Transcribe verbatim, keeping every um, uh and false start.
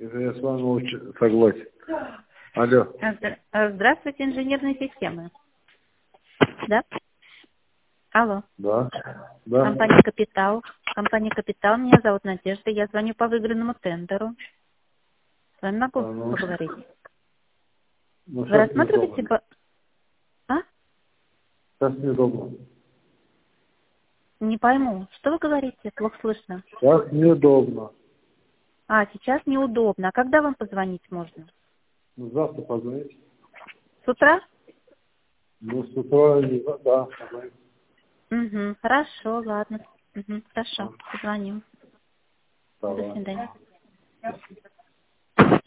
Я с вами очень согласен. Алло. Здра- э, Здравствуйте, инженерные системы. Да? Алло. Да. Да. Компания «Капитал». Компания «Капитал». Меня зовут Надежда. Я звоню по выигранному тендеру. С вами могу А, ну, поговорить? ну, Вы сейчас рассматриваете... неудобно. по- А? Сейчас неудобно. Не пойму. Что вы говорите? Плохо слышно. Сейчас неудобно. А, сейчас неудобно. А когда вам позвонить можно? Ну, завтра позвоните. С утра? Ну, с утра, не за- да, позвоните. Угу. Хорошо, ладно. Угу. А, Хорошо. Позвоним. До давай. свидания.